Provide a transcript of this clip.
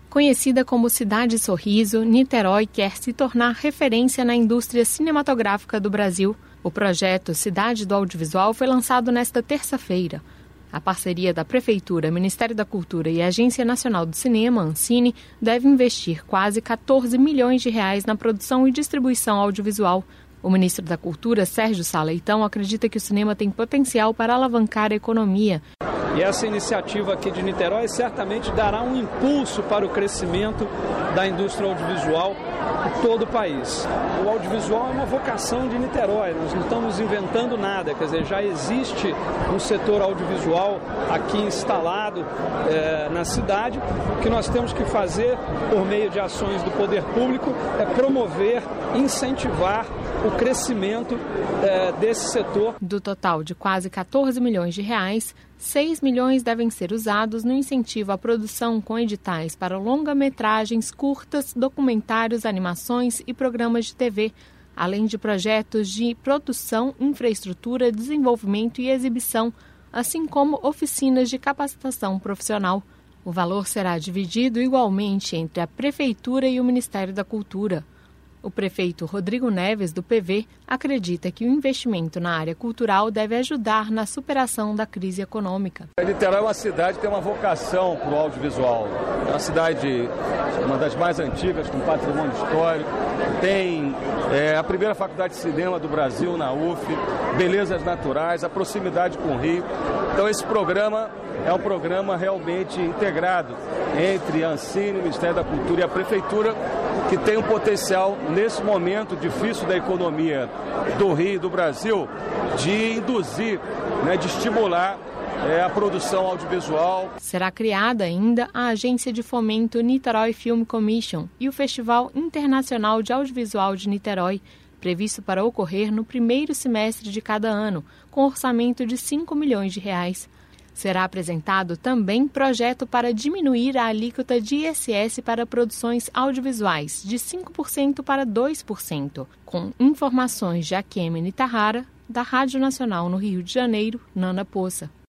Conhecida como Cidade Sorriso, Niterói quer se tornar referência na indústria cinematográfica do Brasil. O projeto Cidade do Audiovisual foi lançado nesta terça-feira. A parceria da Prefeitura, Ministério da Cultura e Agência Nacional do Cinema, Ancine, deve investir quase 14 milhões de reais na produção e distribuição audiovisual. O ministro da Cultura, Sérgio Sá Leitão, acredita que o cinema tem potencial para alavancar a economia. E essa iniciativa aqui de Niterói certamente dará um impulso para o crescimento da indústria audiovisual em todo o país. O audiovisual é uma vocação de Niterói, nós não estamos inventando nada, quer dizer, já existe um setor audiovisual aqui instalado na cidade. O que nós temos que fazer por meio de ações do poder público é promover, incentivar o crescimento desse setor. Do total de quase 14 milhões de reais, 6 milhões devem ser usados no incentivo à produção com editais para longa-metragens, curtas, documentários, animações e programas de TV, além de projetos de produção, infraestrutura, desenvolvimento e exibição, assim como oficinas de capacitação profissional. O valor será dividido igualmente entre a Prefeitura e o Ministério da Cultura. O prefeito Rodrigo Neves, do PV, acredita que o investimento na área cultural deve ajudar na superação da crise econômica. Niterói é uma cidade que tem uma vocação para o audiovisual. É uma cidade, uma das mais antigas, com patrimônio histórico. Tem a primeira faculdade de cinema do Brasil, na UF, belezas naturais, a proximidade com o Rio. Então esse programa é um programa realmente integrado entre a Ancine, o Ministério da Cultura e a Prefeitura, que tem um potencial, nesse momento difícil da economia do Rio e do Brasil, de induzir, de estimular a produção audiovisual. Será criada ainda a Agência de Fomento Niterói Film Commission e o Festival Internacional de Audiovisual de Niterói, previsto para ocorrer no primeiro semestre de cada ano, com orçamento de 5 milhões de reais. Será apresentado também projeto para diminuir a alíquota de ISS para produções audiovisuais, de 5% para 2%, com informações de Akemi Nitahara, da Rádio Nacional no Rio de Janeiro, Nana Poça.